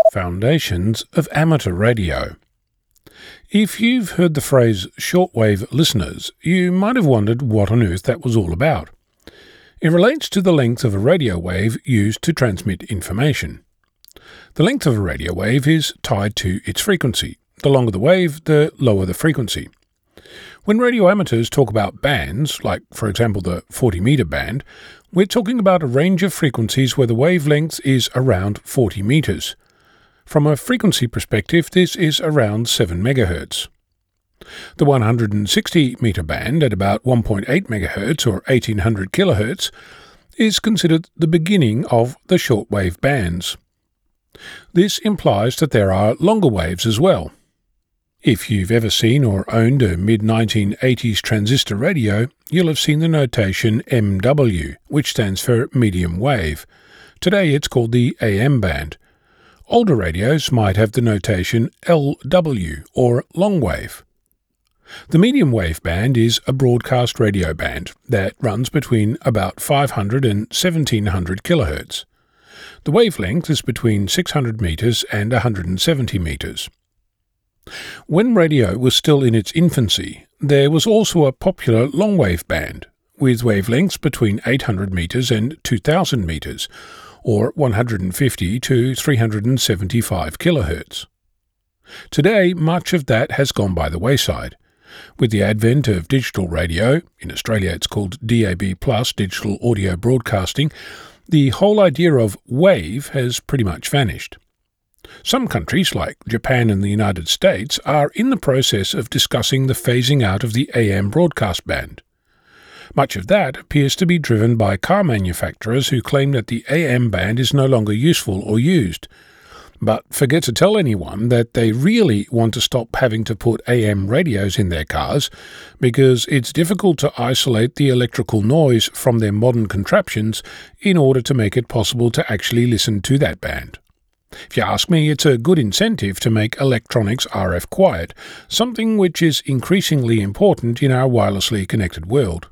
Foundations of Amateur Radio. If you've heard the phrase shortwave listeners, you might have wondered what on earth that was all about. It relates to the length of a radio wave used to transmit information. The length of a radio wave is tied to its frequency. The longer the wave, the lower the frequency. When radio amateurs talk about bands, like for example the 40-metre band, we're talking about a range of frequencies where the wavelength is around 40 metres. From a frequency perspective, this is around 7 MHz. The 160-metre band at about 1.8 MHz or 1800 kHz is considered the beginning of the shortwave bands. This implies that there are longer waves as well. If you've ever seen or owned a mid-1980s transistor radio, you'll have seen the notation MW, which stands for medium wave. Today it's called the AM band. Older radios might have the notation LW, or long wave. The medium wave band is a broadcast radio band that runs between about 500 and 1700 kHz. The wavelength is between 600 metres and 170 metres. When radio was still in its infancy, there was also a popular long-wave band, with wavelengths between 800 metres and 2000 metres, or 150 to 375 kHz. Today, much of that has gone by the wayside. With the advent of digital radio, in Australia it's called DAB+, digital audio broadcasting, the whole idea of wave has pretty much vanished. Some countries, like Japan and the United States, are in the process of discussing the phasing out of the AM broadcast band. Much of that appears to be driven by car manufacturers who claim that the AM band is no longer useful or used, but forget to tell anyone that they really want to stop having to put AM radios in their cars because it's difficult to isolate the electrical noise from their modern contraptions in order to make it possible to actually listen to that band. If you ask me, it's a good incentive to make electronics RF quiet, something which is increasingly important in our wirelessly connected world.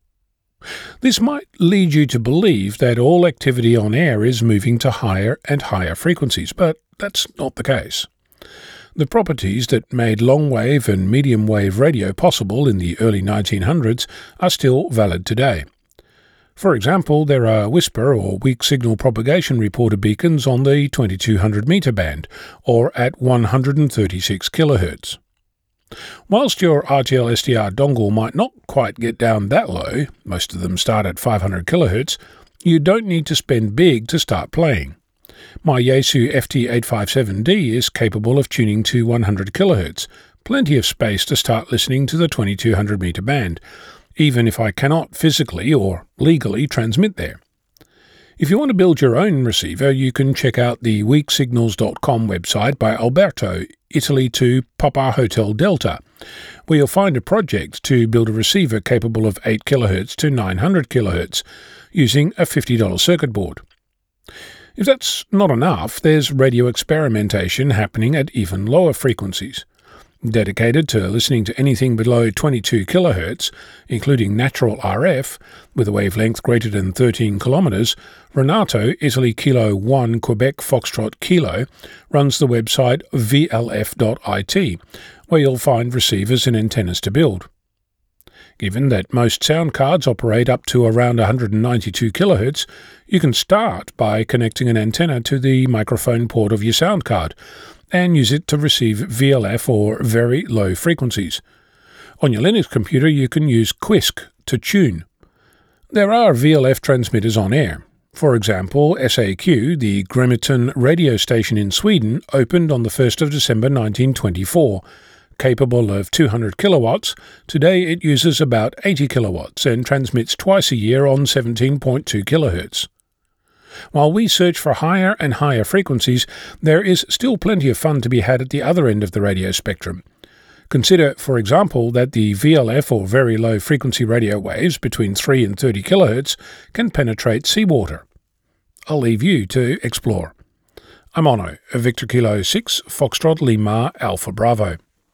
This might lead you to believe that all activity on air is moving to higher and higher frequencies, but that's not the case. The properties that made long-wave and medium-wave radio possible in the early 1900s are still valid today. For example, there are whisper or weak signal propagation reporter beacons on the 2200-metre band, or at 136 kHz. Whilst your RTL SDR dongle might not quite get down that low, most of them start at 500 kHz, you don't need to spend big to start playing. My Yaesu FT857D is capable of tuning to 100 kHz, plenty of space to start listening to the 2200-metre band, even if I cannot physically or legally transmit there. If you want to build your own receiver, you can check out the weaksignals.com website by Alberto, Italy to Papa Hotel Delta, where you'll find a project to build a receiver capable of 8 kHz to 900 kHz using a $50 circuit board. If that's not enough, there's radio experimentation happening at even lower frequencies. Dedicated to listening to anything below 22 kHz, including natural RF, with a wavelength greater than 13 kilometres, Renato, Italy Kilo 1 Quebec Foxtrot Kilo, runs the website vlf.it, where you'll find receivers and antennas to build. Given that most sound cards operate up to around 192 kHz, you can start by connecting an antenna to the microphone port of your sound card, and use it to receive VLF or very low frequencies. On your Linux computer you can use Quisk to tune. There are VLF transmitters on air. For example, SAQ, the Grimeton radio station in Sweden, opened on the 1st of December 1924. Capable of 200 kilowatts, today it uses about 80 kilowatts and transmits twice a year on 17.2 kHz. While we search for higher and higher frequencies, there is still plenty of fun to be had at the other end of the radio spectrum. Consider, for example, that the VLF or very low frequency radio waves between 3 and 30 kHz can penetrate seawater. I'll leave you to explore. I'm Onno, Victor Kilo 6, Foxtrot Lima Alpha Bravo.